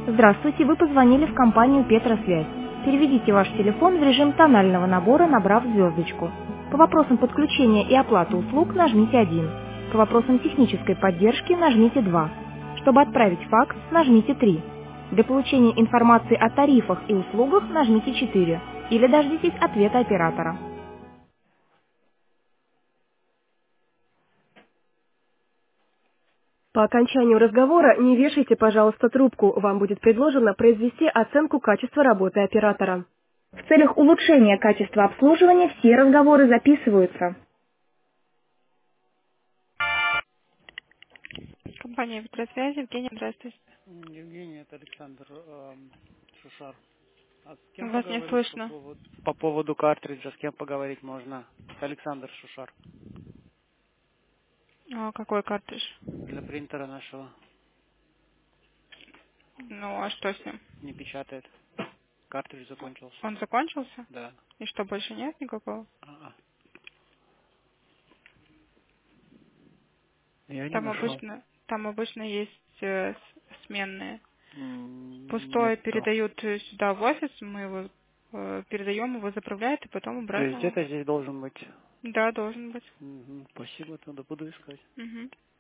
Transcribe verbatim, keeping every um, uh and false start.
Здравствуйте, вы позвонили в компанию Петросвязь. Переведите ваш телефон в режим тонального набора, набрав звездочку. По вопросам подключения и оплаты услуг нажмите один. По вопросам технической поддержки нажмите два. Чтобы отправить факс, нажмите три. Для получения информации о тарифах и услугах нажмите четыре. Или дождитесь ответа оператора. По окончанию разговора не вешайте, пожалуйста, трубку. Вам будет предложено произвести оценку качества работы оператора. В целях улучшения качества обслуживания все разговоры записываются. Компания Петросвязь, Евгения, здравствуйте. М, Евгений, это Александр эм, Шушар. А с кем Вас не поговорить по слышно. поводу, по поводу картриджа? С кем поговорить можно? Александр Шушар. А какой картридж? Для принтера нашего Ну, а что с ним? не печатает. Картридж закончился. Он закончился? Да. И что, больше нет никакого? А-а. Я не Там нашел. обычно, там обычно есть э, с- сменные. М, Пустой Нету. передают э, сюда в офис, мы его э, передаем, его заправляют и потом То есть обратно. где-то здесь должен быть. Да, должен быть. Мгм. Спасибо, тогда буду искать. Мгм.